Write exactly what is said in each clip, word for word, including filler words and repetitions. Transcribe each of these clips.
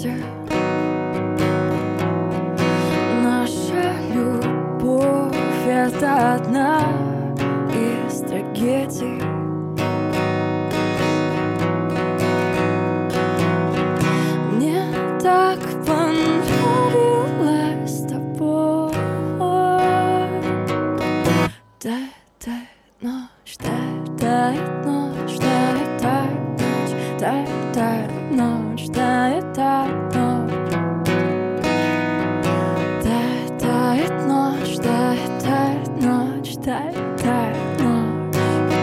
хватит. Наша любовь — это одна из трагедий. Мне так понравилось с тобой. Тает ночь, тает ночь, тает ночь, тает ночь, тает ночь, тает ночь, тает ночь, тает ночь.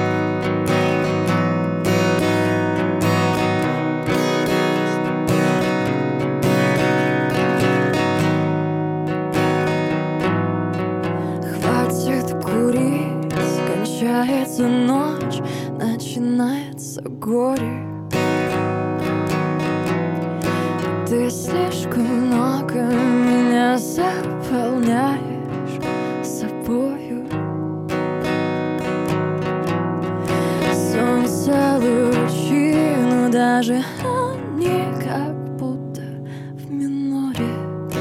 Хватит курить, кончается ночь, начинается горе. Ты слишком много меня заполняешь собою. Солнце лучи, но даже они как будто в миноре.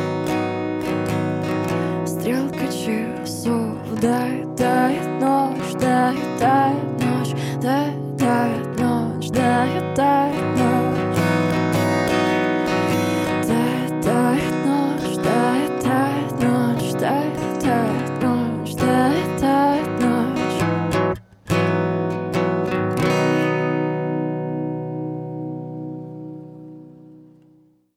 Стрелка часов тает, тает ночь, тает, тает ночь, тает, тает ночь, тает, тает.